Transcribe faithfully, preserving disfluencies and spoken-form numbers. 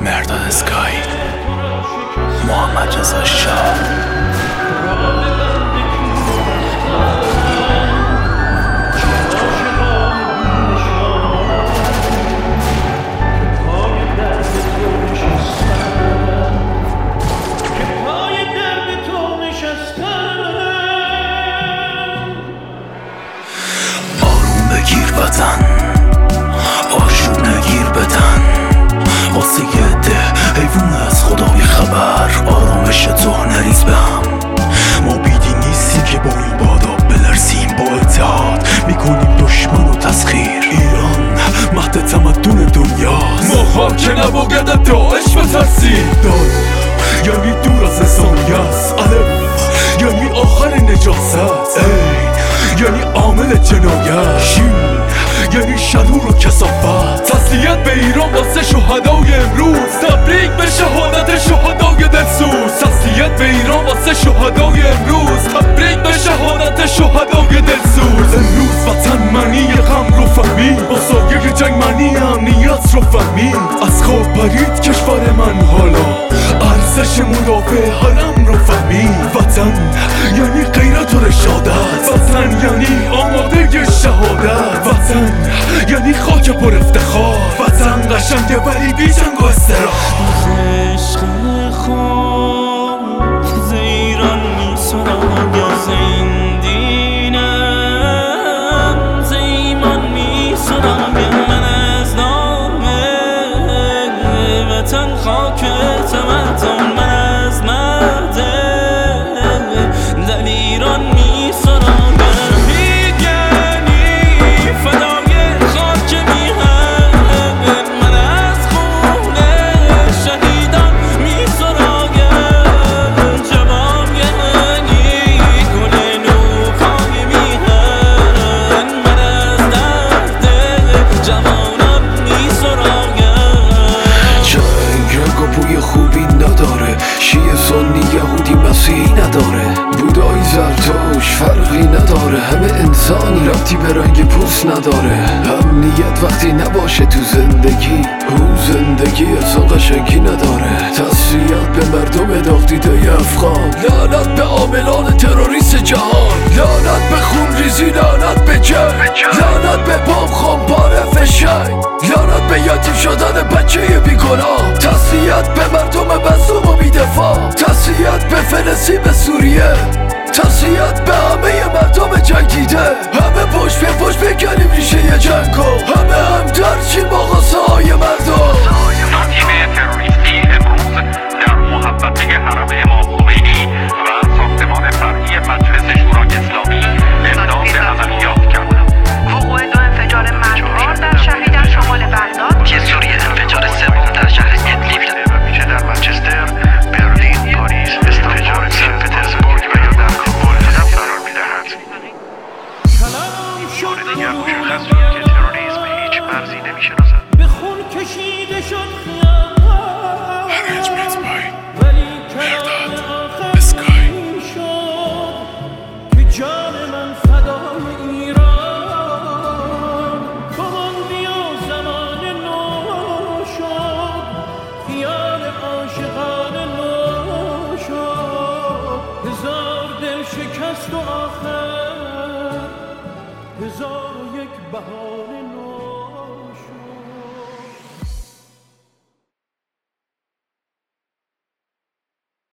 مرداد اسکای، محمد رضا شاه. آروم بگیر وطن، آشوب نگیر بدن، واسه یه ده حیوان از خدا بی خبر. آرامش تو نریز به هم، ما بیدی نیستیم که با این بادا بلرزیم. با اتحاد میکنیم دشمن و تسخیر. ایران مهد تمدن دنیاست، ما که نباید داعش بترسیم. دال یعنی دور از انسانیت، الف یعنی آخر نجاست، عین یعنی عامل جنایت، شین یعنی شرور و کثافت. تسلیت به ایران واسه شهدای امروز، تبریک به شهادت شهدای دلسوز. تسلیت به ایران واسه شهدای امروز، تبریک به شهادت شهدای دلسوز. امروز وطن معنی غم رو فهمید، با سایه جنگ معنی امنیت رو فهمید. از خواب پرید کشور من حالا، ارزش مدافع حرم رو فهمید. وطن یعنی غیرت و رشادت، وطن یعنی آماده شهادت، وطن یعنی خاک پر افتخار. وطن قشنگه ولی بی جنگ و استراحت. عشق خود ز ایران می سراغ، زین دینم ز ایمان می سراغ. من از نام وطن خاک تمدن، من از مهد در ایران می سراغ. نداره بودایی زرتوش فرقی نداره، همه انسانی ربطی به رنگ پوست نداره. امنیت وقتی نباشه تو زندگی، اون زندگی اصلا قشنگی نداره. تسلیت به مردم داغ دیده افغان، لعنت به عاملان تروریست جهان. لعنت به خون ریزی، لعنت به جنگ، لعنت به بام خمپاره فشنگ، لعنت به یتیم شدن بچه بیگناه. تسلیت به مردم مظلوم و بی‌دفاع، تسلیت به فلسطین، به سوریه، تسلیت به همه مردم جنگیده. همه پشت به پشت بکنیم ریشه ی جنگو، همه هم درچین با غصه های مردم. تیم تروریستی امروز در محوطه حرم امام خمینی و ساختمان فرعی مجلس شورای اسلامی اقدام به عملیات کرد. وقوع دو انفجار مرگبار در شهری در شمال بغداد، که سوریه انفجار سوم در شهر ادلیب میشه در منچستر، برلین، پاریس، استانبول، سن پترزبورگ و یا در کابل قرار میدهد. این بار دیگر مشخص شد که تروریسم هیچ مرزی نمیشناسد. به خون کشیده شد خیابان، ولی کلام آخر این شد که جان من فدای ایران. بمان بیا زمان نو شد، خیال عاشقان نو شد. هزار دل شکست و آخر هزار و یک بهانه